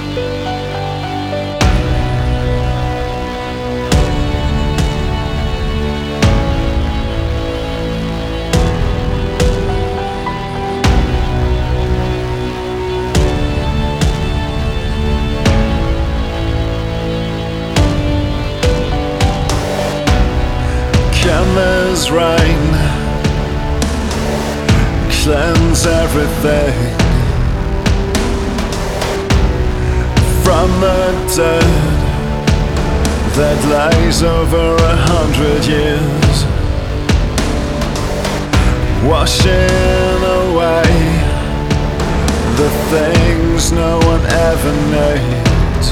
There's rain, cleanse everything from the dirt that lays over 100 years, washing away the things no one ever needs.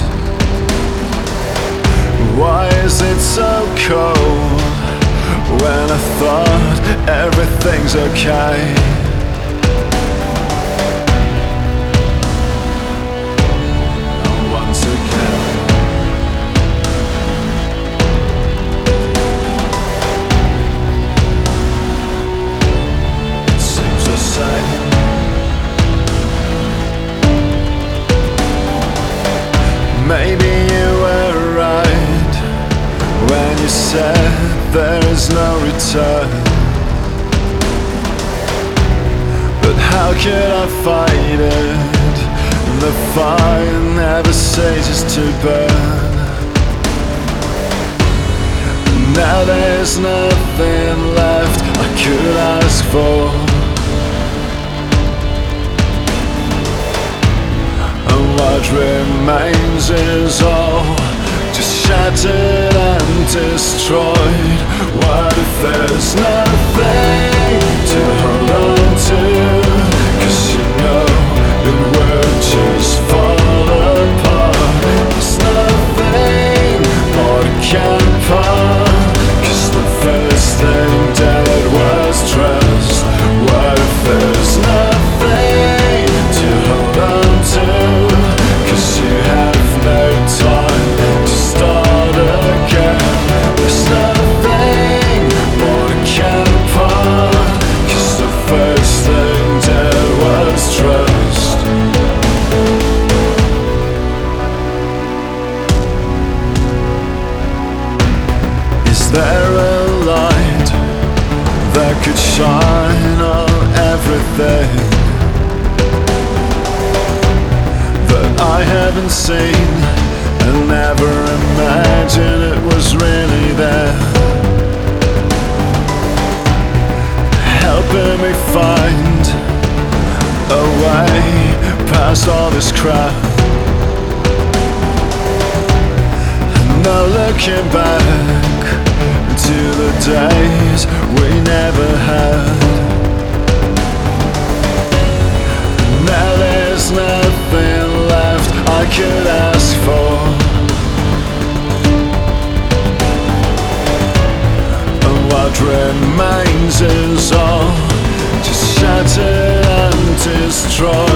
Why is it so cold when I thought everything's okay? And once again, it seems the same. Maybe you were right when you said there is no return, but how could I fight it? The fire never ceases to burn. Now there's nothing left I could ask for, and what remains is all just shattered and destroyed. What if there's nothing to hold on to? 'Cause you know it will just fall apart. There's nothing more to count upon, 'cause the first thing dead was trust. What if there's nothing to hold on to? 'Cause you have no time to start again. There's nothing more to count upon, 'cause the first thing dead was trust. Is there a light that could shine on everything that I haven't seen, and never imagined it was really there, helping me find a way past all this crap? No looking back to the days we never had. Now there's nothing left I could ask for, and what remains is all just shattered and destroyed.